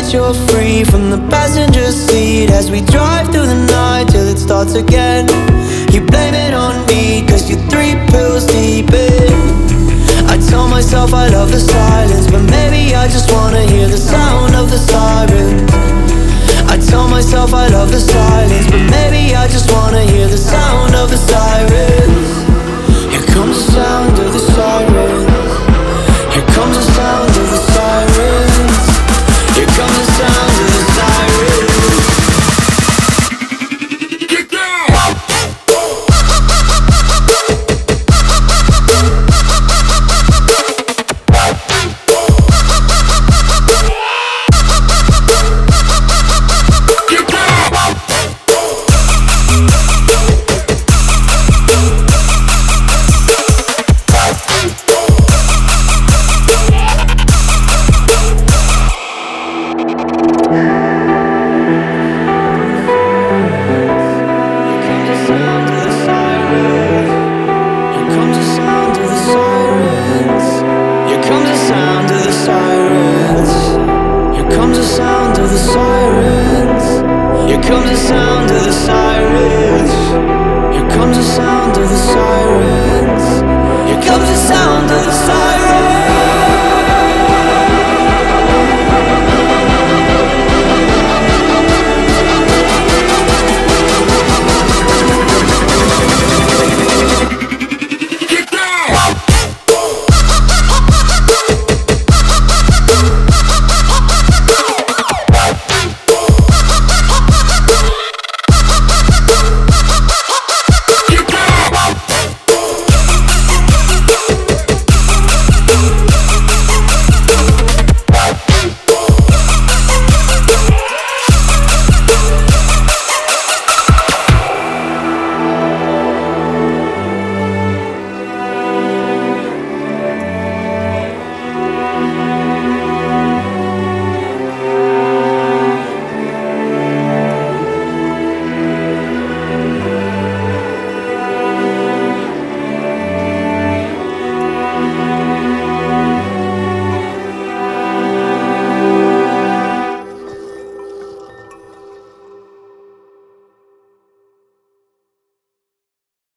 that you're free from the passenger seat as we drive through the night till it starts again. You blame it on me cause you're 3 pills deep in. I tell myself I love the silence, but maybe I just wanna hear the sound of the sirens. I tell myself I love the silence, but maybe I just wanna hear the sound of the sirens. Here comes the sound of the sirens. Here comes the sound of the sirens. Here comes the sound of the sirens. Get down! Here comes the sound of the sirens.